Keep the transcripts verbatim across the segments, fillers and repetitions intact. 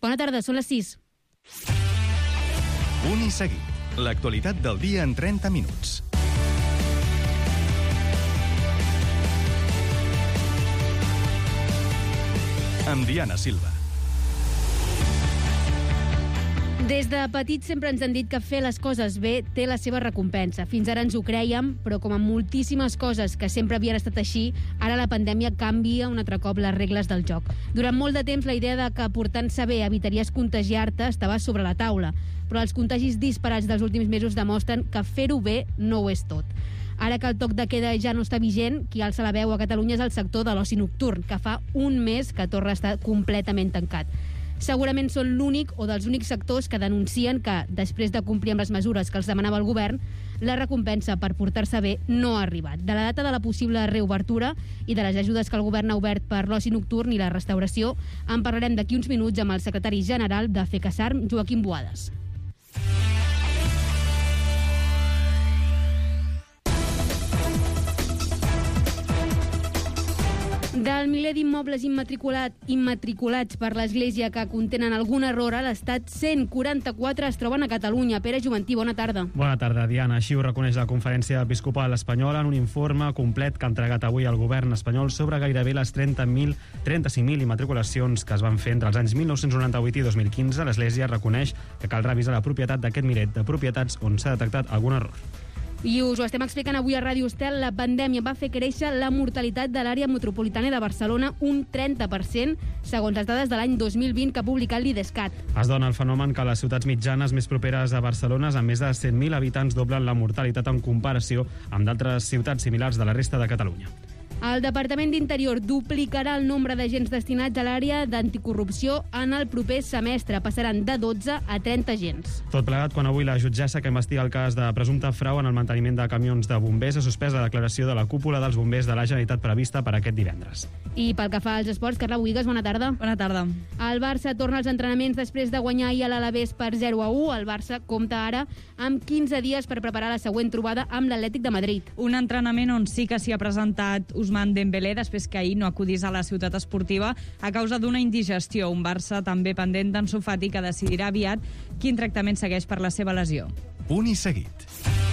Bona tarda, són les sis. Punt i seguit. L'actualitat del dia en trenta minuts. Amb Diana Silva. Des de petits sempre ens han dit que fer les coses bé té la seva recompensa. Fins ara ens ho crèiem, però com amb moltíssimes coses que sempre havien estat així, ara la pandèmia canvia un altre cop les regles del joc. Durant molt de temps la idea de que portant-se bé evitaries contagiar-te estava sobre la taula, però els contagis disparats dels últims mesos demostren que fer-ho bé no ho és tot. Ara que el toc de queda ja no està vigent, qui alça la veu a Catalunya és el sector de l'oci nocturn, que fa un mes que torna a estar completament tancat. Segurament són l'únic o dels únics sectors que denuncien que, després de complir amb les mesures que els demanava el govern, la recompensa per portar-se bé no ha arribat. De la data de la possible reobertura i de les ajudes que el govern ha obert per l'oci nocturn i la restauració, en parlarem d'aquí uns minuts amb el secretari general de FECASARM, Joaquim Boades. Del miler d'immobles immatriculat, immatriculats per l'Església que contenen algun error a l'Estat, cent quaranta-quatre es troben a Catalunya. Pere Juventí, bona tarda. Bona tarda, Diana. Així ho reconeix la Conferència Episcopal Espanyola en un informe complet que ha entregat avui al govern espanyol sobre gairebé les trenta mil, trenta-cinc mil immatriculacions que es van fer entre els anys mil nou-cents noranta-vuit i dos mil quinze. L'Església reconeix que cal revisar la propietat d'aquest miler de propietats on s'ha detectat algun error. I us ho estem explicant avui a Ràdio Estel. La pandèmia va fer créixer la mortalitat de l'àrea metropolitana de Barcelona un trenta per cent, segons les dades de l'any dos mil vint que ha publicat l'Idescat. Es dona el fenomen que les ciutats mitjanes més properes a Barcelona, amb més de cent mil habitants, doblen la mortalitat en comparació amb d'altres ciutats similars de la resta de Catalunya. El Departament d'Interior duplicarà el nombre d'agents destinats a l'àrea d'anticorrupció en el proper semestre. Passaran de dotze a trenta agents. Tot plegat quan avui la jutgessa que investiga el cas de presumpte frau en el manteniment de camions de bombers ha suspès la declaració de la cúpula dels bombers de la Generalitat prevista per aquest divendres. I pel que fa als esports, Carla Buigas, bona tarda. Bona tarda. El Barça torna als entrenaments després de guanyar ahir a l'Alavés per zero a u. El Barça compta ara amb quinze dies per preparar la següent trobada amb l'Atlètic de Madrid. Un entrenament on sí que s'hi ha presentat Ousmane Dembélé després que ahir no acudís a la ciutat esportiva a causa d'una indigestió. Un Barça també pendent d'Ansu Fati, que decidirà aviat quin tractament segueix per la seva lesió. Punt i seguit.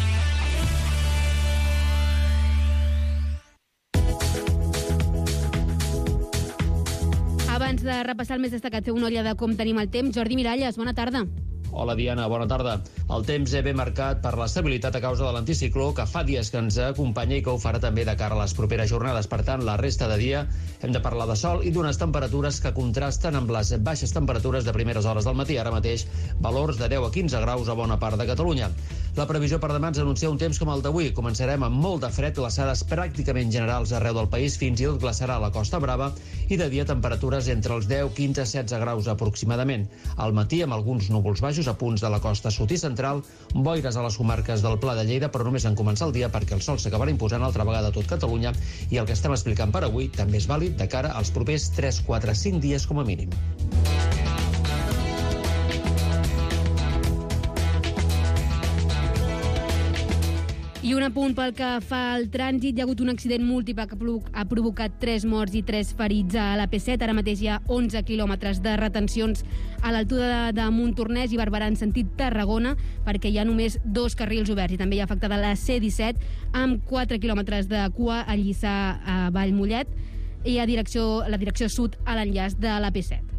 Abans de repassar el més destacat, fer una olla de com tenim el temps. Jordi Miralles, bona tarda. Hola Diana, bona tarda. El temps és ben marcat per l'estabilitat a causa de l'anticicló que fa dies que ens acompanya i que ho farà també de cara a les properes jornades. Per tant, la resta de dia hem de parlar de sol i d'unes temperatures que contrasten amb les baixes temperatures de primeres hores del matí. Ara mateix valors de deu a quinze graus a bona part de Catalunya. La previsió per demà ens anuncia un temps com el d'avui. Començarem amb molt de fred, glaçades pràcticament generals arreu del país, fins i tot glaçarà a la Costa Brava, i de dia temperatures entre els deu, quinze, setze graus aproximadament. Al matí amb alguns núvols baixos a punts de la costa sud i central, boires a les comarques del Pla de Lleida, però només en començar el dia perquè el sol s'acabarà imposant altra vegada a tot Catalunya, i el que estem explicant per avui també és vàlid de cara als propers tres, quatre, cinc dies com a mínim. I un apunt pel que fa al trànsit. Hi ha hagut un accident múltiple que ha provocat tres morts i tres ferits a la P set. Ara mateix hi ha onze quilòmetres de retencions a l'altura de, de Montornès i Barberà en sentit Tarragona, perquè hi ha només dos carrils oberts. I també hi ha afectada la C disset amb quatre quilòmetres de cua a Lliçà a Vallmollet i a direcció, la direcció sud a l'enllaç de la P set.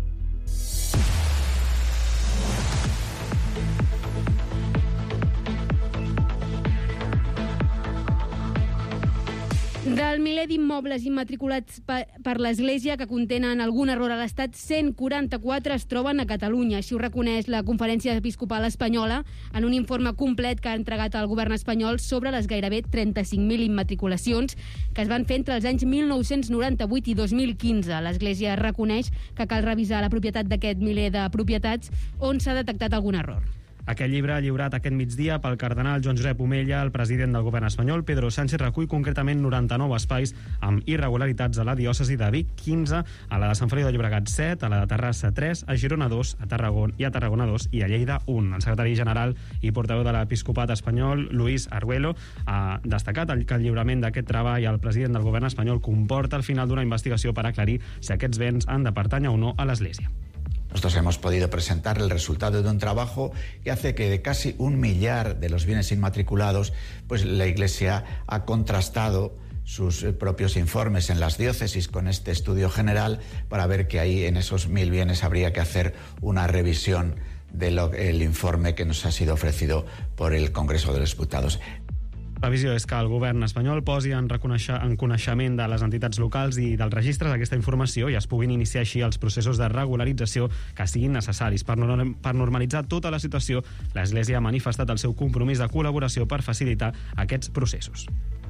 Del miler d'immobles immatriculats per l'Església que contenen algun error a l'Estat, cent quaranta-quatre es troben a Catalunya. Així ho reconeix la Conferència Episcopal Espanyola en un informe complet que ha entregat al govern espanyol sobre les gairebé trenta-cinc mil immatriculacions que es van fer entre els anys mil nou-cents noranta-vuit i dos mil quinze. L'Església reconeix que cal revisar la propietat d'aquest miler de propietats on s'ha detectat algun error. Aquest llibre, lliurat aquest migdia pel cardenal Joan Josep Omella, el president del govern espanyol, Pedro Sánchez, recull concretament noranta-nou espais amb irregularitats a la diòcesi de Vic, quinze a la de Sant Feliu de Llobregat, set a la de Terrassa, tres a Girona, dos a Tarragona i a Tarragona, dos i a Lleida, un. El secretari general i portaveu de l'Episcopat espanyol, Luis Arguello, ha destacat que el lliurament d'aquest treball al president del govern espanyol comporta el final d'una investigació per aclarir si aquests béns han de pertànyer o no a l'Església. Nosotros hemos podido presentar el resultado de un trabajo que hace que de casi un millar de los bienes inmatriculados, pues la Iglesia ha contrastado sus propios informes en las diócesis con este estudio general para ver que ahí en esos mil bienes habría que hacer una revisión del informe que nos ha sido ofrecido por el Congreso de los Diputados. La visió és que el govern espanyol posi en, en coneixement de les entitats locals i dels registres aquesta informació i es puguin iniciar així els processos de regularització que siguin necessaris. Per, no, per normalitzar tota la situació, l'Església ha manifestat el seu compromís de col·laboració per facilitar aquests processos.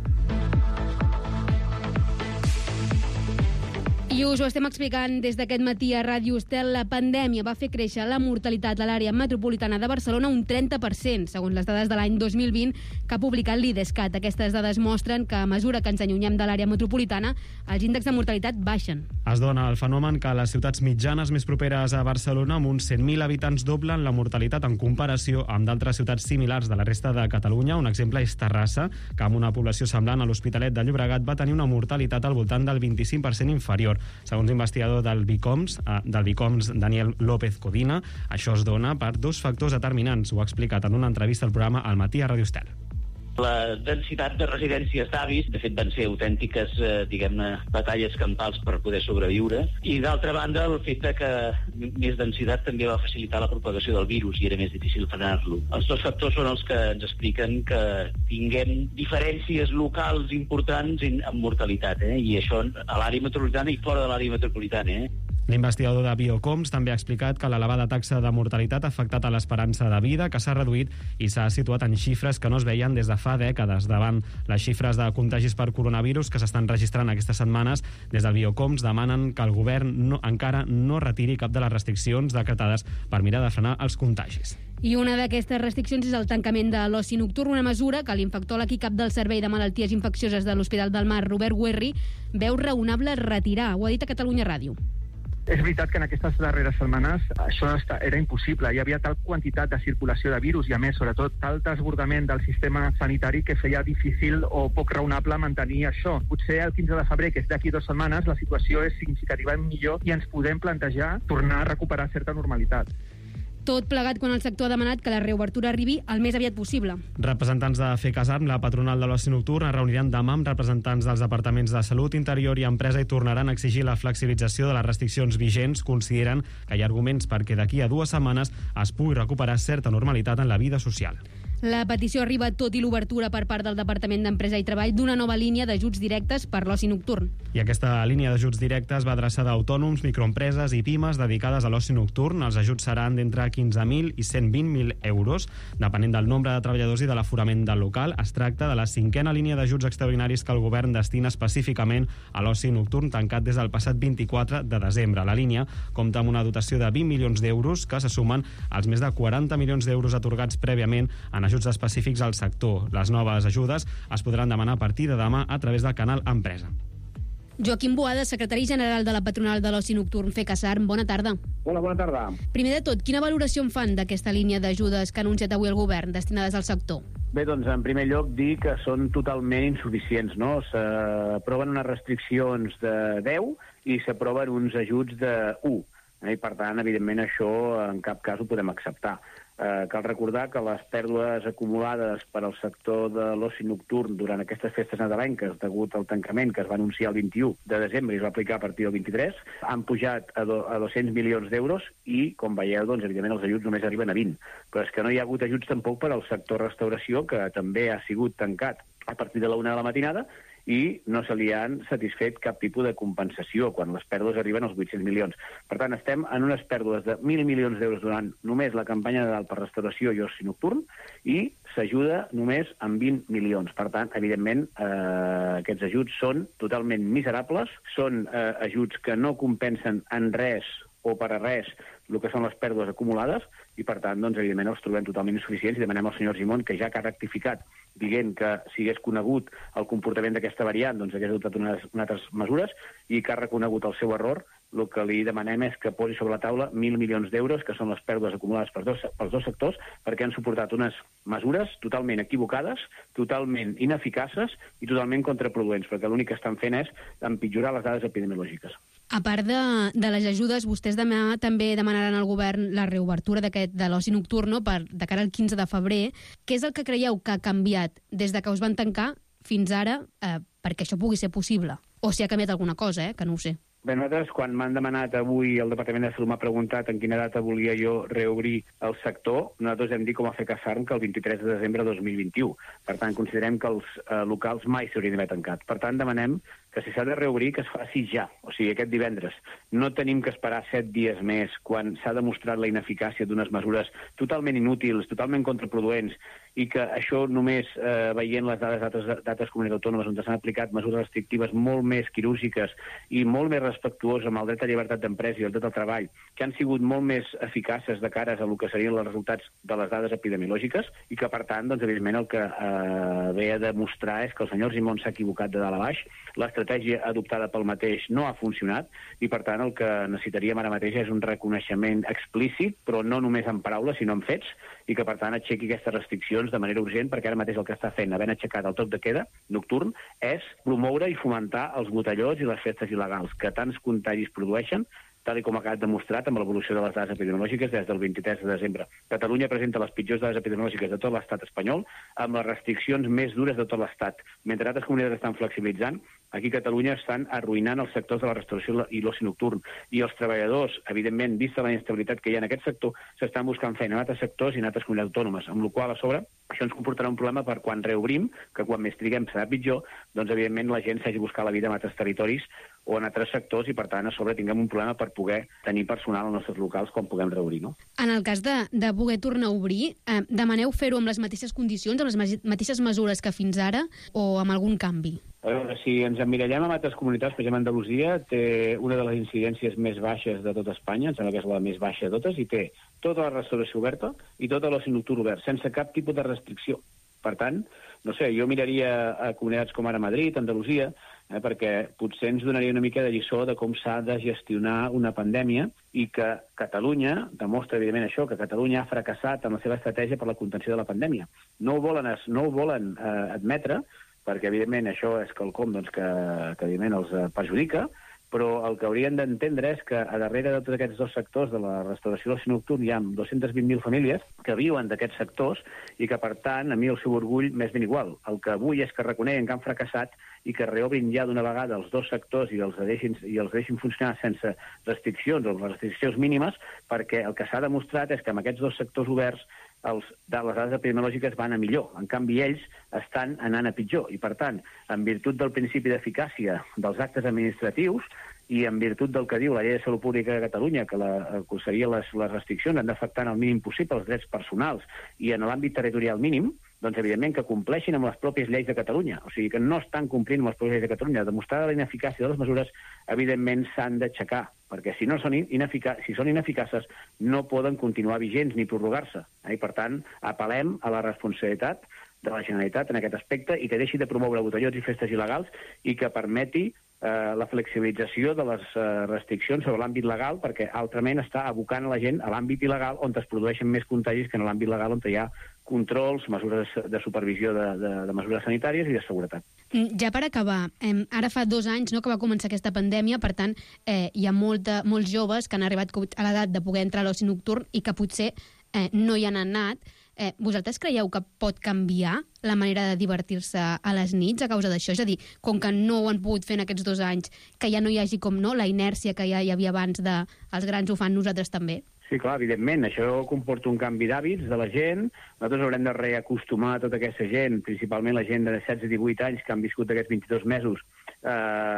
I us ho estem explicant des d'aquest matí a Ràdio Estel. La pandèmia va fer créixer la mortalitat a l'àrea metropolitana de Barcelona un trenta per cent, segons les dades de l'any dos mil vint que ha publicat l'Idescat. Aquestes dades mostren que a mesura que ens allunyem de l'àrea metropolitana, els índexs de mortalitat baixen. Es dona el fenomen que a les ciutats mitjanes més properes a Barcelona, amb uns cent mil habitants, doblen la mortalitat en comparació amb d'altres ciutats similars de la resta de Catalunya. Un exemple és Terrassa, que amb una població semblant a l'Hospitalet de Llobregat va tenir una mortalitat al voltant del vint-i-cinc per cent inferior. Segons l'investigador del Bicoms, del Bicoms, Daniel López Codina, això es dona per dos factors determinants. Ho ha explicat en una entrevista al programa Al matí a Ràdio Estel. La densitat de residències d'avis, de fet, van ser autèntiques, eh, diguem-ne, batalles campals per poder sobreviure. I, d'altra banda, el fet de que més densitat també va facilitar la propagació del virus i era més difícil frenar-lo. Els dos factors són els que ens expliquen que tinguem diferències locals importants en mortalitat, eh? I això a l'àrea metropolitana i fora de l'àrea metropolitana, eh? L'investigador de Biocoms també ha explicat que l'elevada taxa de mortalitat ha afectat a l'esperança de vida, que s'ha reduït i s'ha situat en xifres que no es veien des de fa dècades. Davant les xifres de contagis per coronavirus que s'estan registrant aquestes setmanes, des del Biocoms demanen que el govern no, encara no retiri cap de les restriccions decretades per mirar de frenar els contagis. I una d'aquestes restriccions és el tancament de l'oci nocturn, una mesura que l'infectòleg i cap del Servei de Malalties Infeccioses de l'Hospital del Mar, Robert Guerri, veu raonable retirar. Ho ha dit a Catalunya Ràdio. És veritat que en aquestes darreres setmanes això era impossible. Hi havia tal quantitat de circulació de virus i, a més, sobretot, tal desbordament del sistema sanitari que feia difícil o poc raonable mantenir això. Potser el quinze de febrer, que és d'aquí dues setmanes, la situació és significativament millor i ens podem plantejar tornar a recuperar certa normalitat. Tot plegat quan el sector ha demanat que la reobertura arribi el més aviat possible. Representants de FECASARM, la patronal de l'oci nocturn, es reuniran demà amb representants dels departaments de Salut, Interior i Empresa i tornaran a exigir la flexibilització de les restriccions vigents. Consideren que hi ha arguments perquè d'aquí a dues setmanes es pugui recuperar certa normalitat en la vida social. La petició arriba tot i l'obertura per part del Departament d'Empresa i Treball d'una nova línia d'ajuts directes per l'oci nocturn. I aquesta línia d'ajuts directes va adreçada a autònoms, microempreses i pimes dedicades a l'oci nocturn. Els ajuts seran d'entre quinze mil i cent vint mil euros, depenent del nombre de treballadors i de l'aforament del local. Es tracta de la cinquena línia d'ajuts extraordinaris que el govern destina específicament a l'oci nocturn, tancat des del passat vint-i-quatre de desembre. La línia compta amb una dotació de vint milions d'euros que se sumen als més de quaranta milions d'euros atorgats prèviament en ajuts específics al sector. Les noves ajudes es podran demanar a partir de demà a través del canal Empresa. Joaquim Boada, secretari general de la patronal de l'oci nocturn FECASARM, bona tarda. Hola, bona tarda. Primer de tot, quina valoració en fan d'aquesta línia d'ajudes que ha anunciat avui el govern destinades al sector? Bé, doncs, en primer lloc, dir que són totalment insuficients, no? S'aproven unes restriccions de deu i s'aproven uns ajuts de u. I, per tant, evidentment, això en cap cas ho podem acceptar. Eh, cal recordar que les pèrdues acumulades per al sector de l'oci nocturn durant aquestes festes nadalenques, degut al tancament que es va anunciar el vint-i-u de desembre i es va aplicar a partir del vint-i-tres, han pujat a, do, a dos-cents milions d'euros i, com veieu, doncs, evidentment els ajuts només arriben a vint. Però és que no hi ha hagut ajuts tampoc per al sector restauració, que també ha sigut tancat a partir de la una de la matinada, i no se li han satisfet cap tipus de compensació quan les pèrdues arriben als vuit-cents milions. Per tant, estem en unes pèrdues de mil milions d'euros durant només la campanya de Nadal per restauració i oci nocturn i s'ajuda només amb vint milions. Per tant, evidentment, eh, aquests ajuts són totalment miserables, són eh, ajuts que no compensen en res o per a res el que són les pèrdues acumulades i, per tant, doncs, evidentment, els trobem totalment insuficients i demanem al senyor Argimon que ja que ha rectificat dient que si hagués conegut el comportament d'aquesta variant, doncs hagués adoptat unes, unes altres mesures i que ha reconegut el seu error, el que li demanem és que posi sobre la taula mil milions d'euros, que són les pèrdues acumulades pels dos, pels dos sectors, perquè han suportat unes mesures totalment equivocades, totalment ineficaces i totalment contraproduents, perquè l'únic que estan fent és empitjorar les dades epidemiològiques. A part de, de les ajudes, vostès demà també demanaran al govern la reobertura d'aquest de l'oci nocturno per, de cara al quinze de febrer. Què és el que creieu que ha canviat des de que us van tancar fins ara eh, perquè això pugui ser possible? O si ha canviat alguna cosa, eh, que no ho sé. Bé, nosaltres, quan m'han demanat avui, el Departament de Salut m'ha preguntat en quina data volia jo reobrir el sector, nosaltres hem dit com a fer Casarm que el vint-i-tres de desembre de dos mil vint-i-u. Per tant, considerem que els eh, locals mai s'haurien d'haver tancat. Per tant, demanem que si s'ha de reobrir, que es faci ja, o sigui, aquest divendres. No tenim que esperar set dies més quan s'ha demostrat la ineficàcia d'unes mesures totalment inútils, totalment contraproduents, i que això només eh, veient les dades d'altres comunitats autònomes on s'han aplicat mesures restrictives molt més quirúrgiques i molt més respectuoses amb el dret a llibertat d'empresa i el dret al treball, que han sigut molt més eficaces de cares a el que serien els resultats de les dades epidemiològiques i que, per tant, doncs, evidentment, el que eh, ve a demostrar és que el senyor Argimon s'ha equivocat de dalt a baix, l'estratègia adoptada pel mateix no ha funcionat i, per tant, el que necessitaríem ara mateix és un reconeixement explícit, però no només en paraules, sinó en fets, i que, per tant, aixequi aquestes restriccions de manera urgent, perquè ara mateix el que està fent, havent aixecat el toc de queda nocturn, és promoure i fomentar els botellots i les festes il·legals, que tants contagis produeixen, tal com ha quedat demostrat amb l'evolució de les dades epidemiològiques des del vint-i-tres de desembre. Catalunya presenta les pitjors dades epidemiològiques de tot l'estat espanyol, amb les restriccions més dures de tot l'estat. Mentre altres comunitats estan flexibilitzant, aquí a Catalunya estan arruïnant els sectors de la restauració i l'oci nocturn. I els treballadors, evidentment, vista la inestabilitat que hi ha en aquest sector, s'estan buscant feina en altres sectors i en altres comunitats autònomes, amb la qual a sobre això ens comportarà un problema per quan reobrim, que quan més triguem serà pitjor, doncs evidentment la gent s'hagi buscat la vida en altres territoris o en altres sectors i, per tant, a sobre tinguem un problema per poder tenir personal als nostres locals quan puguem reobrir, no? En el cas de, de poder tornar a obrir, eh, demaneu fer-ho amb les mateixes condicions, amb les mateixes mesures que fins ara, o amb algun canvi? A veure, si ens emmirallem amb altres comunitats, per exemple, Andalusia té una de les incidències més baixes de tot Espanya, em sembla que és la més baixa de totes, i té tota la restauració oberta i tota l'oci nocturn obert, sense cap tipus de restricció. Per tant, no sé, jo miraria a comunitats com ara Madrid, Andalusia, eh, perquè potser ens donaria una mica de lliçó de com s'ha de gestionar una pandèmia i que Catalunya demostra, evidentment, això, que Catalunya ha fracassat en la seva estratègia per la contenció de la pandèmia. No ho volen, no ho volen eh, admetre, perquè, evidentment, això és quelcom doncs, que, que evidentment, els eh, perjudica, però el que haurien d'entendre és que a darrere de tots aquests dos sectors de la restauració i l'oci nocturn hi ha dos-centes vint mil famílies que viuen d'aquests sectors i que, per tant, a mi el seu orgull m'és ben igual. El que vull és que reconeguen que han fracassat i que reobrin ja d'una vegada els dos sectors i els deixin, i els deixin funcionar sense restriccions o restriccions mínimes, perquè el que s'ha demostrat és que amb aquests dos sectors oberts els, de les dades epidemiològiques van a millor. En canvi, ells estan anant a pitjor. I, per tant, en virtut del principi d'eficàcia dels actes administratius i en virtut del que diu la Llei de Salut Pública de Catalunya, que, la, que seria les, les restriccions han d'afectar en el mínim possible els drets personals i en l'àmbit territorial mínim, doncs, evidentment, que compleixin amb les pròpies lleis de Catalunya. O sigui, que no estan complint amb les pròpies lleis de Catalunya. Demostrada la ineficàcia de les mesures, evidentment, s'han d'aixecar, perquè si no són ineficaces, si són ineficaces, no poden continuar vigents ni prorrogar-se. Eh? I, per tant, apel·lem a la responsabilitat de la Generalitat en aquest aspecte i que deixi de promoure botellots i festes il·legals i que permeti eh, la flexibilització de les eh, restriccions sobre l'àmbit legal, perquè altrament està abocant a la gent a l'àmbit il·legal on es produeixen més contagis que en l'àmbit legal on hi ha controls, mesures de supervisió de, de, de mesures sanitàries i de seguretat. Ja per acabar, eh, ara fa dos anys no, que va començar aquesta pandèmia, per tant, eh, hi ha molta, molts joves que han arribat a l'edat de poder entrar a l'oci nocturn i que potser eh, no hi han anat. Eh, vosaltres creieu que pot canviar la manera de divertir-se a les nits a causa d'això? És a dir, com que no ho han pogut fer en aquests dos anys, que ja no hi hagi, com no, la inèrcia que ja hi havia abans de els grans ho fan, nosaltres també? Sí, clar, evidentment, això comporta un canvi d'hàbits de la gent. Nosaltres haurem de reacostumar a tota aquesta gent, principalment la gent de setze a divuit anys que han viscut aquests vint-i-dos mesos eh,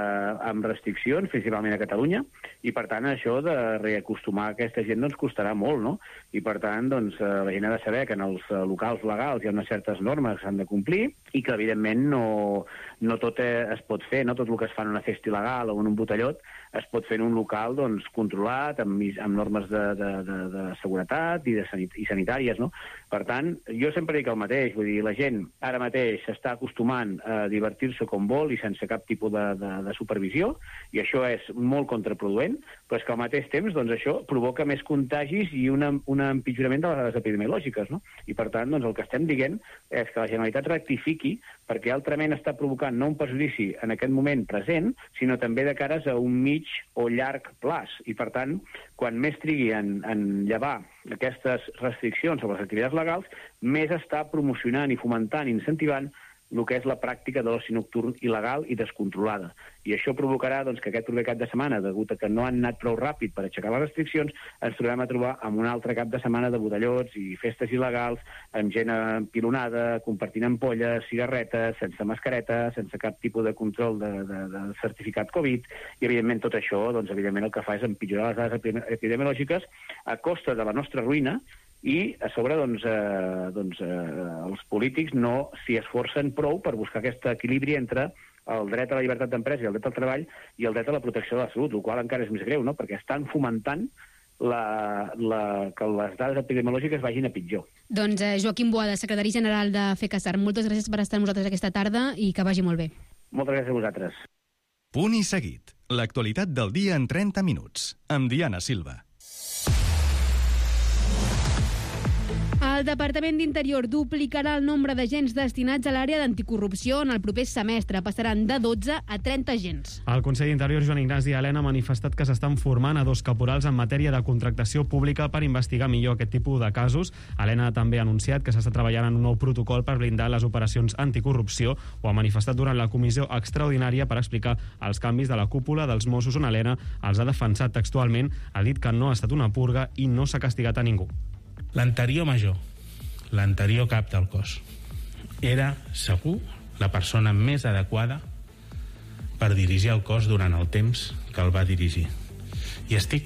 amb restriccions, principalment a Catalunya, i per tant això de reacostumar a aquesta gent doncs costarà molt, no? I per tant doncs la gent ha de saber que en els locals legals hi ha unes certes normes que s'han de complir i que evidentment no, no tot es pot fer, no tot el que es fa en una festa il·legal o en un botellot es pot fer en un local doncs, controlat, amb, amb normes de, de, de, de seguretat i, de sanit i sanitàries, no? Per tant, jo sempre dic el mateix, vull dir, la gent ara mateix s'està acostumant a divertir-se com vol i sense cap tipus de, de, de supervisió, i això és molt contraproduent, però és que al mateix temps doncs, això provoca més contagis i una, un empitjorament de les dades epidemiològiques, no? I per tant, doncs, el que estem dient és que la Generalitat rectifiqui perquè altrament està provocant no un perjudici en aquest moment present, sinó també de cares a un mig o llarg plaç. I, per tant, quan més trigui en, en llevar aquestes restriccions sobre les activitats legals, més està promocionant i fomentant i incentivant el que és la pràctica de l'oci nocturn il·legal i descontrolada. I això provocarà doncs, que aquest proper cap de setmana, degut a que no han anat prou ràpid per aixecar les restriccions, ens trobem a trobar amb un altre cap de setmana de botellots i festes il·legals, amb gent empilonada, compartint ampolles, cigarretes, sense mascareta, sense cap tipus de control de, de, de certificat Covid, i evidentment tot això, doncs, evidentment el que fa és empitjorar les dades epidemiològiques a costa de la nostra ruïna, i a sobre doncs, eh, doncs, eh, els polítics no s'hi esforcen prou per buscar aquest equilibri entre el dret a la llibertat d'empresa i el dret al treball i el dret a la protecció de la salut, el qual encara és més greu, no? Perquè estan fomentant la, la, que les dades epidemiològiques vagin a pitjor. Doncs eh, Joaquim Boada, secretari general de FECASAR, moltes gràcies per estar amb nosaltres aquesta tarda i que vagi molt bé. Moltes gràcies a vosaltres. Punt i seguit. L'actualitat del dia en trenta minuts. Amb Diana Silva. El Departament d'Interior duplicarà el nombre d'agents destinats a l'àrea d'anticorrupció en el proper semestre. Passaran de dotze a trenta agents. El conseller d'Interior, Joan Ignasi Elena, ha manifestat que s'estan formant a dos caporals en matèria de contractació pública per investigar millor aquest tipus de casos. Elena ha també anunciat que s'està treballant en un nou protocol per blindar les operacions anticorrupció. Ho ha manifestat durant la comissió extraordinària per explicar els canvis de la cúpula dels Mossos, on Elena els ha defensat textualment, ha dit que no ha estat una purga i no s'ha castigat a ningú. L'anterior major, l'anterior cap del cos, era segur la persona més adequada per dirigir el cos durant el temps que el va dirigir. I estic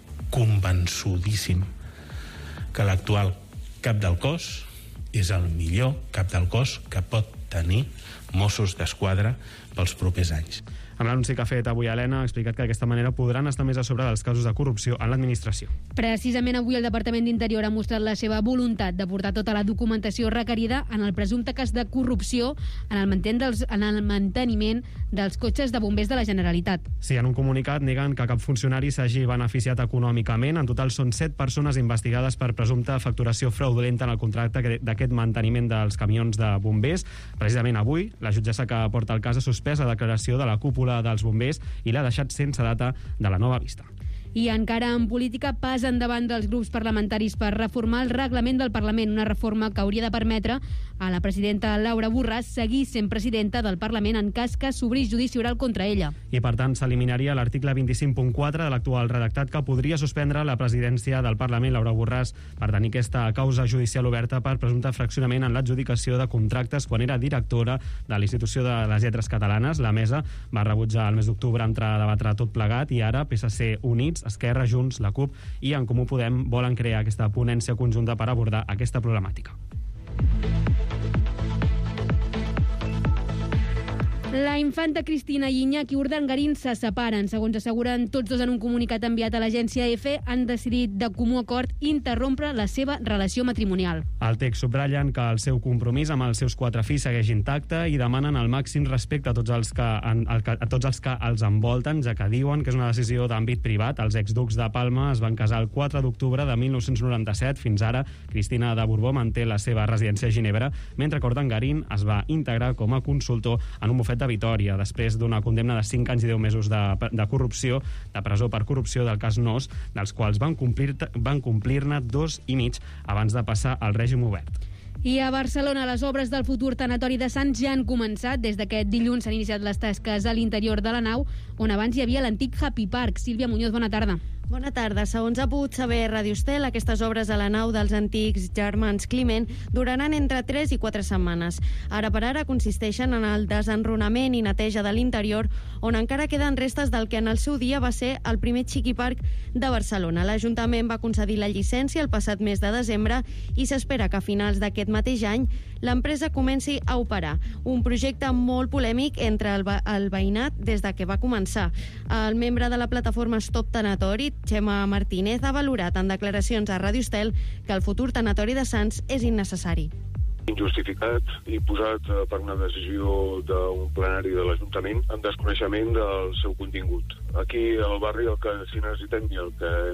convençudíssim que l'actual cap del cos és el millor cap del cos que pot tenir Mossos d'Esquadra pels propers anys. Amb l'anunci que ha fet avui Elena, ha explicat que d'aquesta manera podran estar més a sobre dels casos de corrupció en l'administració. Precisament avui el Departament d'Interior ha mostrat la seva voluntat de portar tota la documentació requerida en el presumpte cas de corrupció en el, manten dels, en el manteniment dels cotxes de bombers de la Generalitat. Sí, en un comunicat neguen que cap funcionari s'hagi beneficiat econòmicament. En total són set persones investigades per presumpta facturació fraudulenta en el contracte d'aquest manteniment dels camions de bombers. Precisament avui, la jutgessa que porta el cas ha suspès la declaració de la cúpula dels bombers i l'ha deixat sense data de la nova vista. I encara en política, pas endavant dels grups parlamentaris per reformar el reglament del Parlament, una reforma que hauria de permetre a la presidenta Laura Borràs seguir sent presidenta del Parlament en cas que s'obrís judici oral contra ella. I, per tant, s'eliminaria l'article vint-i-cinc punt quatre de l'actual redactat que podria suspendre la presidència del Parlament, Laura Borràs, per tenir aquesta causa judicial oberta per presumpte fraccionament en l'adjudicació de contractes quan era directora de l'Institució de les Lletres Catalanes. La mesa va rebutjar el mes d'octubre entrar a debatre tot plegat i ara P S C Units, Esquerra, Junts, la CUP i En Comú Podem volen crear aquesta ponència conjunta per abordar aquesta problemàtica. La infanta Cristina i Iñaki Urdangarín se separen. Segons asseguren tots dos en un comunicat enviat a l'agència EFE, han decidit de comú acord interrompre la seva relació matrimonial. Al text subratllen que el seu compromís amb els seus quatre fills segueix intacte i demanen el màxim respecte a tots els que, a tots els que els envolten, ja que diuen que és una decisió d'àmbit privat. Els exducs de Palma es van casar el quatre d'octubre de mil nou-cents noranta-set. Fins ara, Cristina de Borbó manté la seva residència a Ginebra, mentre que Urdangarín es va integrar com a consultor en un bufet de Vitòria, després d'una condemna de cinc anys i deu mesos de, de corrupció, de presó per corrupció del cas Nos, dels quals van complir, van complir-ne dos i mig abans de passar al règim obert. I a Barcelona, les obres del futur tanatori de Sants ja han començat. Des d'aquest dilluns s'han iniciat les tasques a l'interior de la nau, on abans hi havia l'antic Happy Park. Sílvia Muñoz, bona tarda. Bona tarda. Segons ha pogut saber Ràdio Estel, aquestes obres a la nau dels antics germans Climent duraran entre tres i quatre setmanes. Ara per ara consisteixen en el desenrunament i neteja de l'interior, on encara queden restes del que en el seu dia va ser el primer Chiqui Park de Barcelona. L'Ajuntament va concedir la llicència el passat mes de desembre i s'espera que a finals d'aquest mateix any l'empresa comenci a operar. Un projecte molt polèmic entre el, el veïnat des de que va començar. El membre de la plataforma Stop Tanatori, Xema Martínez, ha valorat en declaracions a Ràdio Estel que el futur tanatori de Sants és innecessari. Injustificat i posat per una decisió d'un plenari de l'Ajuntament en desconeixement del seu contingut. Aquí al barri el que sí necessitem i el que hem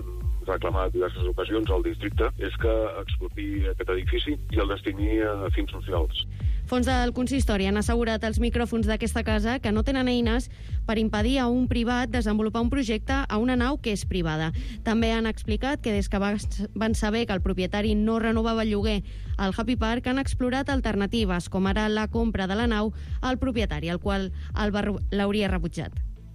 reclamat diverses ocasions al districte és que expropi aquest edifici i el destini a fins socials. Fons del consistori han assegurat als micròfons d'aquesta casa que no tenen eines per impedir a un privat desenvolupar un projecte a una nau que és privada. També han explicat que des que van saber que el propietari no renovava el lloguer al Happy Park han explorat alternatives, com ara la compra de la nau al propietari, el qual l'hauria rebutjat.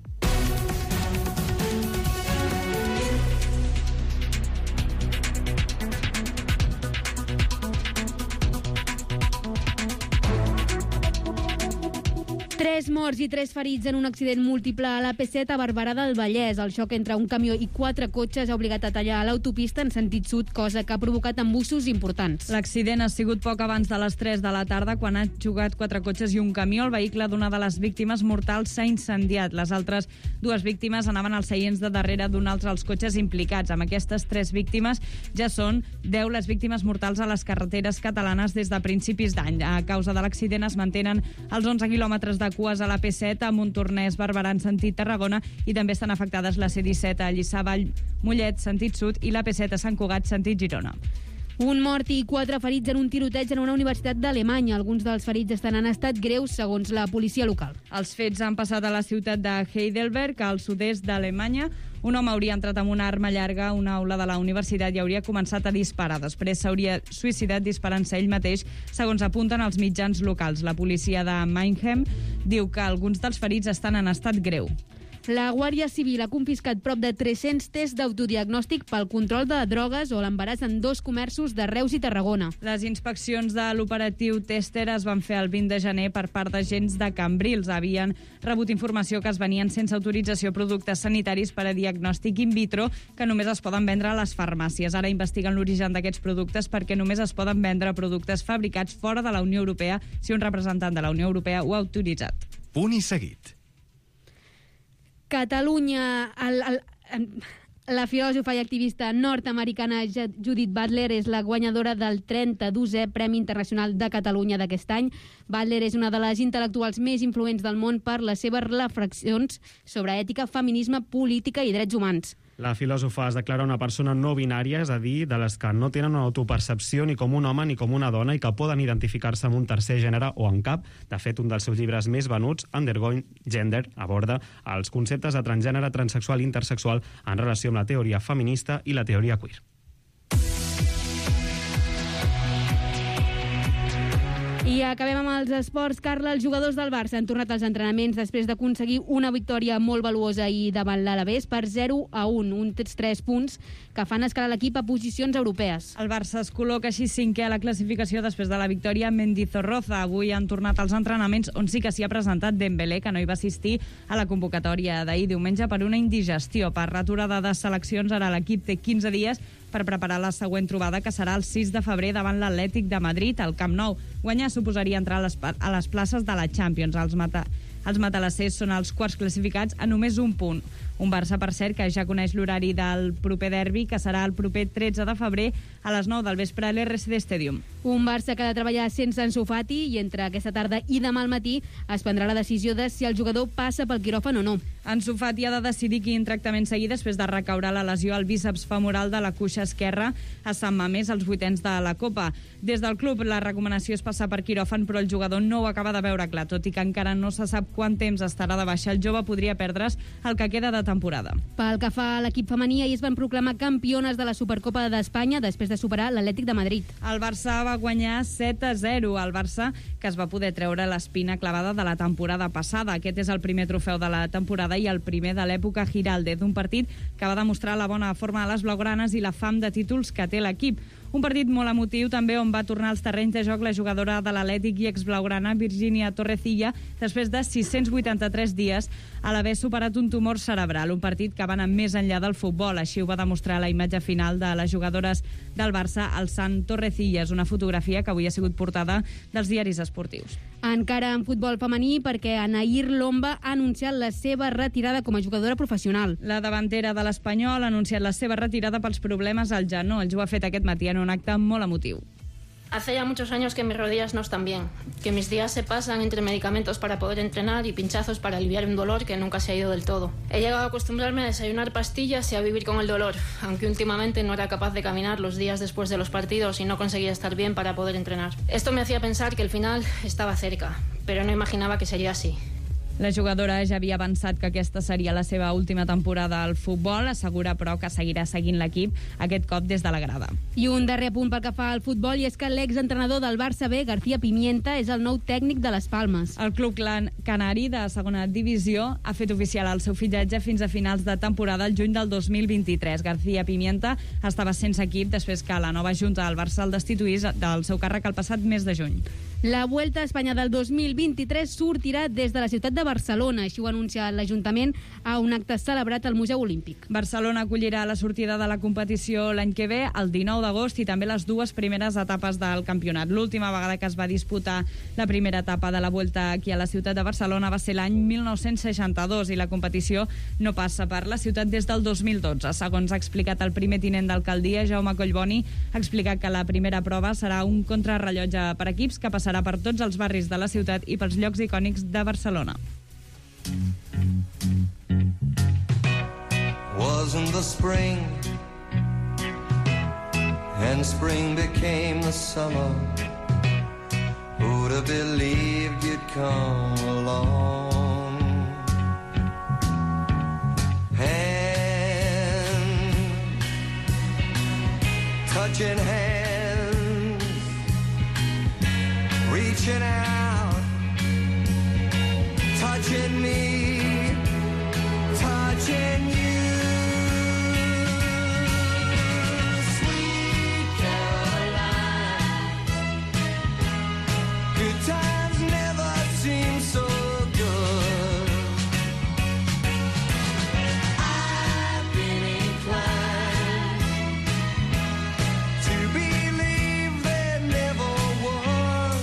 Tres morts i tres ferits en un accident múltiple a l'A P set a Barberà del Vallès. El xoc entre un camió i quatre cotxes ha obligat a tallar l'autopista en sentit sud, cosa que ha provocat embussos importants. L'accident ha sigut poc abans de les tres de la tarda, quan han xocat quatre cotxes i un camió. El vehicle d'una de les víctimes mortals s'ha incendiat. Les altres dues víctimes anaven als seients de darrere d'un altre dels cotxes implicats. Amb aquestes tres víctimes ja són deu les víctimes mortals a les carreteres catalanes des de principis d'any. A causa de l'accident es mantenen els onze quilòmetres de cues a l'A P set a Montornès, Barberà en sentit Tarragona, i també estan afectades la C disset a Lliçà, Vall, Mollet, sentit sud, i l'A P set a Sant Cugat, sentit Girona. Un mort i quatre ferits en un tiroteig en una universitat d'Alemanya. Alguns dels ferits estan en estat greu, segons la policia local. Els fets han passat a la ciutat de Heidelberg, al sud-est d'Alemanya. Un home hauria entrat amb una arma llarga a una aula de la universitat i hauria començat a disparar. Després s'hauria suïcidat disparant-se ell mateix, segons apunten els mitjans locals. La policia de Mannheim diu que alguns dels ferits estan en estat greu. La Guàrdia Civil ha confiscat prop de tres-cents tests d'autodiagnòstic pel control de drogues o l'embaràs en dos comerços de Reus i Tarragona. Les inspeccions de l'operatiu Tester es van fer el vint de gener per part d'agents de Cambrils. Havien rebut informació que es venien sense autorització productes sanitaris per a diagnòstic in vitro que només es poden vendre a les farmàcies. Ara investiguen l'origen d'aquests productes perquè només es poden vendre productes fabricats fora de la Unió Europea si un representant de la Unió Europea ho ha autoritzat. Punt i seguit. Catalunya... El, el, la filòsofa i activista nord-americana Judith Butler és la guanyadora del trenta-dosè Premi Internacional de Catalunya d'aquest any. Butler és una de les intel·lectuals més influents del món per les seves reflexions sobre ètica, feminisme, política i drets humans. La filòsofa es declara una persona no binària, és a dir, de les que no tenen una autopercepció ni com un home ni com una dona i que poden identificar-se amb un tercer gènere o en cap. De fet, un dels seus llibres més venuts, Undergoing Gender, aborda els conceptes de transgènere, transexual i intersexual en relació amb la teoria feminista i la teoria queer. I acabem amb els esports. Carla, els jugadors del Barça han tornat als entrenaments després d'aconseguir una victòria molt valuosa ahir davant l'Alavés per zero a un, uns tres punts que fan escalar l'equip a posicions europees. El Barça es col·loca així cinquè a la classificació després de la victòria Mendizorroza. Avui han tornat als entrenaments on sí que s'hi ha presentat Dembélé, que no hi va assistir a la convocatòria d'ahir diumenge per una indigestió. Per returada de seleccions, ara l'equip té quinze dies per preparar la següent trobada, que serà el sis de febrer davant l'Atlètic de Madrid al Camp Nou. Guanyar suposaria entrar a les, a les places de la Champions. Els, mata, els matalassers són els quarts classificats a només un punt. Un Barça, per cert, que ja coneix l'horari del proper derbi, que serà el proper tretze de febrer a les nou del vespre a l'R C D Stadium. Un Barça que ha de treballar sense Ansu Fati i entre aquesta tarda i demà al matí es prendrà la decisió de si el jugador passa pel quiròfan o no. Ansu Fati ha de decidir quin tractament seguir després de recaure la lesió al bíceps femoral de la cuixa esquerra a Sant Mamés als vuitens de la Copa. Des del club la recomanació és passar per quiròfan, però el jugador no ho acaba de veure clar. Tot i que encara no se sap quant temps estarà de baixa, el jove podria perdre's el que queda de temporada. Pel que fa a l'equip femení, ahir es van proclamar campiones de la Supercopa d'Espanya després de superar l'Atlètic de Madrid. El Barça va guanyar set a zero. El Barça, que es va poder treure l'espina clavada de la temporada passada. Aquest és el primer trofeu de la temporada i el primer de l'època Giralde, d'un partit que va demostrar la bona forma de les blaugranes i la fam de títols que té l'equip. Un partit molt emotiu també on va tornar als terrenys de joc la jugadora de l'Atlètic i exblaugrana Virginia Torrecilla després de sis-cents vuitanta-tres dies a l'haver superat un tumor cerebral, un partit que va anar més enllà del futbol. Així ho va demostrar la imatge final de les jugadores del Barça alçant Torrecillas, una fotografia que avui ha sigut portada dels diaris esportius. Encara en futbol femení, perquè Anaïr Lomba ha anunciat la seva retirada com a jugadora professional. La davantera de l'Espanyol ha anunciat la seva retirada pels problemes al genoll. Ho ha fet aquest matí en un acte molt emotiu. Hace ya muchos años que mis rodillas no están bien, que mis días se pasan entre medicamentos para poder entrenar y pinchazos para aliviar un dolor que nunca se ha ido del todo. He llegado a acostumbrarme a desayunar pastillas y a vivir con el dolor, aunque últimamente no era capaz de caminar los días después de los partidos y no conseguía estar bien para poder entrenar. Esto me hacía pensar que el final estaba cerca, pero no imaginaba que sería así. La jugadora ja havia avançat que aquesta seria la seva última temporada al futbol, assegura, però, que seguirà seguint l'equip, aquest cop des de la grada. I un darrer punt pel que fa al futbol, i és que l'exentrenador del Barça B, García Pimienta, és el nou tècnic de les Palmes. El club canari de segona divisió ha fet oficial el seu fitxatge fins a finals de temporada el juny del dos mil vint-i-tres. García Pimienta estava sense equip després que la nova junta del Barça el destituís del seu càrrec el passat mes de juny. La Vuelta a Espanya del dos mil vint-i-tres sortirà des de la ciutat de Barcelona, així ho ha anunciat l'Ajuntament a un acte celebrat al Museu Olímpic. Barcelona acollirà la sortida de la competició l'any que ve, el dinou d'agost, i també les dues primeres etapes del campionat. L'última vegada que es va disputar la primera etapa de la Vuelta aquí a la ciutat de Barcelona va ser l'any mil nou-cents seixanta-dos i la competició no passa per la ciutat des del dos mil dotze. Segons ha explicat el primer tinent d'alcaldia, Jaume Collboni, ha explicat que la primera prova serà un contrarrellotge per equips que passarà serà per tots els barris de la ciutat i pels llocs icònics de Barcelona. Wasn't the spring and spring became the summer, who'd have believed you'd come along? Hand touching hand, reaching out, touching me, touching you. Sweet Caroline, good times never seem so good. I've been inclined to believe there never was.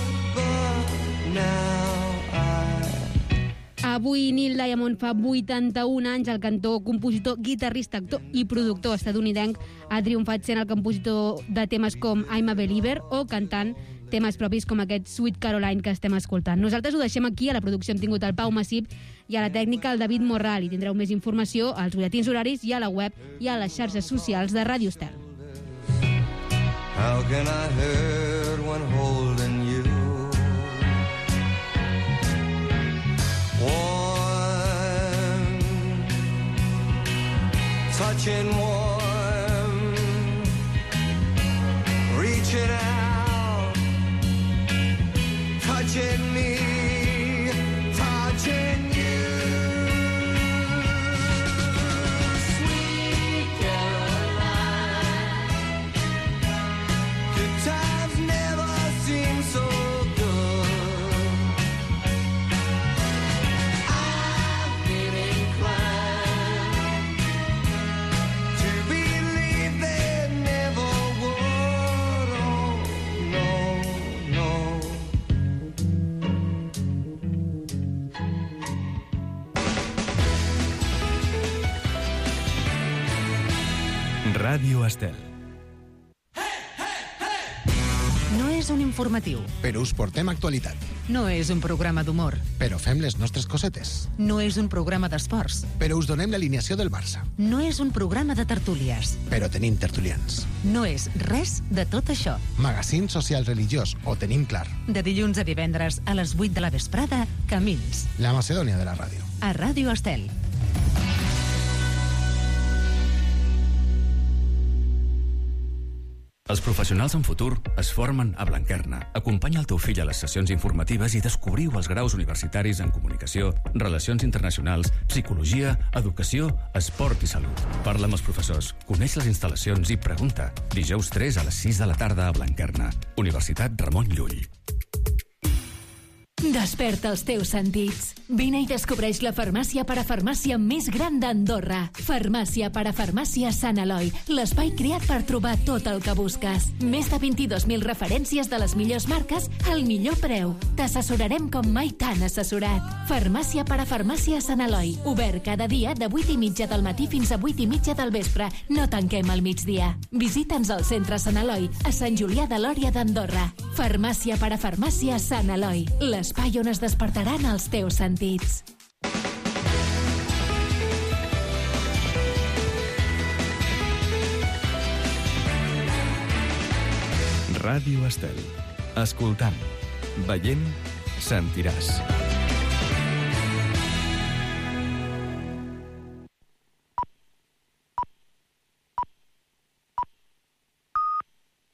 Avui Neil Diamond fa vuitanta-un anys. El cantor, compositor, guitarrista, actor i productor estatunidenc ha triomfat sent el compositor de temes com I'm a Believer o cantant temes propis com aquest Sweet Caroline que estem escoltant. Nosaltres ho deixem aquí. A la producció hem tingut el Pau Massip i a la tècnica el David Morral. I tindreu més informació als butlletins horaris i a la web i a les xarxes socials de Ràdio Estel. How can I hurt when holding you? Warm, touching warm, reaching out, touching me, touching you. Sweet Caroline, good times never seem so good. I've been inclined to believe there never would. Oh, no, no. Ràdio Estel. No és un informatiu. Però us portem actualitat. No és un programa d'humor. Però fem les nostres cosetes. No és un programa d'esports. Però us donem l'alineació del Barça. No és un programa de tertúlies. Però tenim tertulians. No és res de tot això. Magazín social religiós, ho tenim clar. De dilluns a divendres a les vuit de la vesprada, Camins. La Macedònia de la ràdio. A Ràdio Estel. Els professionals en futur es formen a Blanquerna. Acompanya el teu fill a les sessions informatives i descobriu els graus universitaris en comunicació, relacions internacionals, psicologia, educació, esport i salut. Parla amb els professors, coneix les instal·lacions i pregunta. Dijous tres a les sis de la tarda a Blanquerna. Universitat Ramon Llull. Desperta els teus sentits. Vine i descobreix la farmàcia parafarmàcia més gran d'Andorra. Farmàcia parafarmàcia Sant Eloi, l'espai creat per trobar tot el que busques. Més de vint-i-dos mil referències de les millors marques al millor preu. T'assessorarem com mai t'han assessorat. Farmàcia parafarmàcia Sant Eloi, obert cada dia de vuit i mitja del matí fins a vuit i mitja del vespre. No tanquem al migdia. Visita'ns al centre Sant Eloi, a Sant Julià de Lòria d'Andorra. Farmàcia parafarmàcia Sant Eloi, l'espai on es despertaran els teus sentits. Ràdio Estel. Escoltant, veient, sentiràs.